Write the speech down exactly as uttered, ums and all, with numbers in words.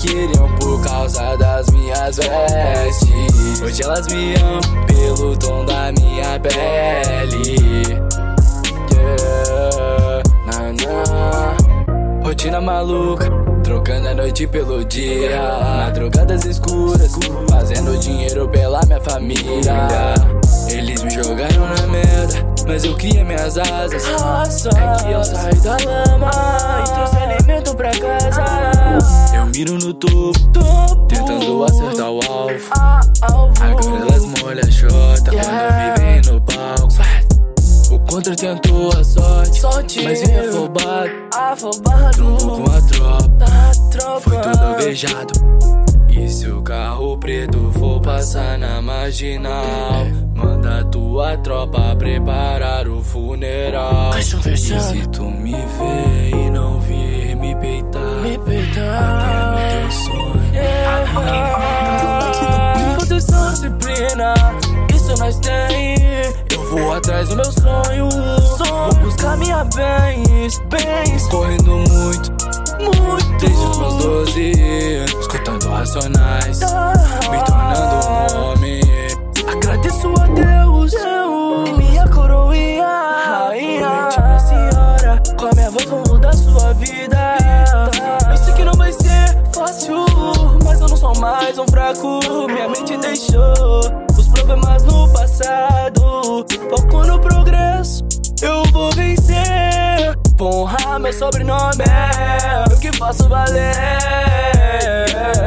queriam por causa das minhas vestes. Hoje elas me amam pelo tom da minha pele. Yeah, na, na. Rotina maluca, trocando a noite pelo dia. Madrugadas escuras, fazendo dinheiro pela minha família. Eles me jogaram na merda, mas eu criei minhas asas. É que eu saí da lama e trouxe alimento pra casa. Eu miro no topo, tentando acertar o alvo. Agora elas molham a chota quando me vem no palco. O contra tentou a sorte, mas vim afobado, trombo com a tropa, foi tudo alvejado. E se o carro preto for passar na marginal, manda tua tropa preparar o funeral. E se tu me ver e não vir me peitar, até no teu sonho, disposição, disciplina, isso nós tem. Eu vou atrás do meu sonho, vou buscar minha bens, bens. Correndo muito, muito, desde os meus doze, escutando Racionais, me tornando um homem. Agradeço a Deus e minha coroinha, rainha, minha senhora, com a minha voz vou mudar sua vida. Eu sei que não vai ser fácil, mas eu não sou mais um fraco. Minha mente deixou os problemas no passado, foco no progresso, eu vou vencer. Vou honrar meu sobrenome, eu que faço valer.